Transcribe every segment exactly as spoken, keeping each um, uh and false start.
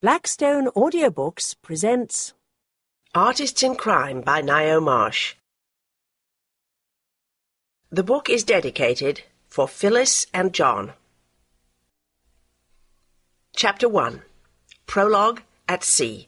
Blackstone Audiobooks presents Artists in Crime by Ngaio Marsh. The book is dedicated for Phyllis and John. Chapter one. Prologue at Sea.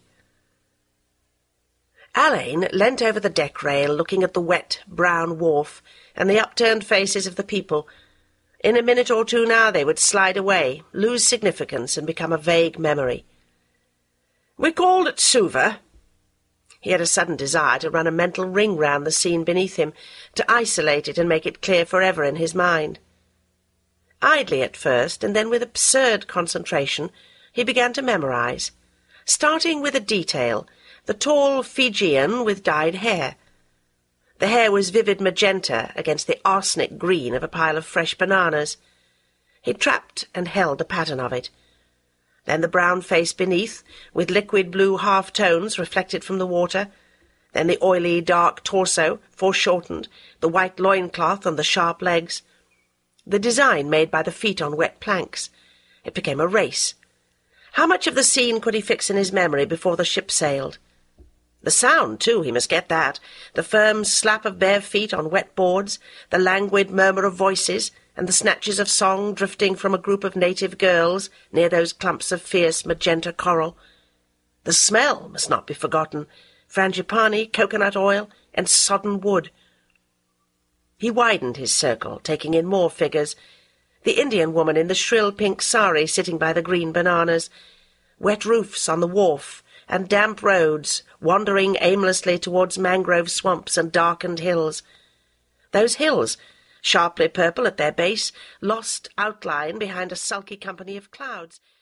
Alain leant over the deck rail, looking at the wet, brown wharf and the upturned faces of the people. In a minute or two now they would slide away, lose significance, and become a vague memory. "We called at Suva." He had a sudden desire to run a mental ring round the scene beneath him, to isolate it and make it clear forever in his mind. Idly at first, and then with absurd concentration, he began to memorize, starting with a detail, the tall Fijian with dyed hair. The hair was vivid magenta against the arsenic green of a pile of fresh bananas. He trapped and held a pattern of it. Then the brown face beneath, with liquid blue half-tones reflected from the water. Then the oily, dark torso, foreshortened, the white loincloth and the sharp legs. The design made by the feet on wet planks. It became a race. How much of the scene could he fix in his memory before the ship sailed? The sound, too, he must get that. The firm slap of bare feet on wet boards, the languid murmur of voices, and the snatches of song drifting from a group of native girls near those clumps of fierce magenta coral. The smell must not be forgotten, frangipani, coconut oil, and sodden wood. He widened his circle, taking in more figures. The Indian woman in the shrill pink sari sitting by the green bananas, wet roofs on the wharf, and damp roads wandering aimlessly towards mangrove swamps and darkened hills. Those hills, sharply purple at their base, lost outline behind a sulky company of clouds.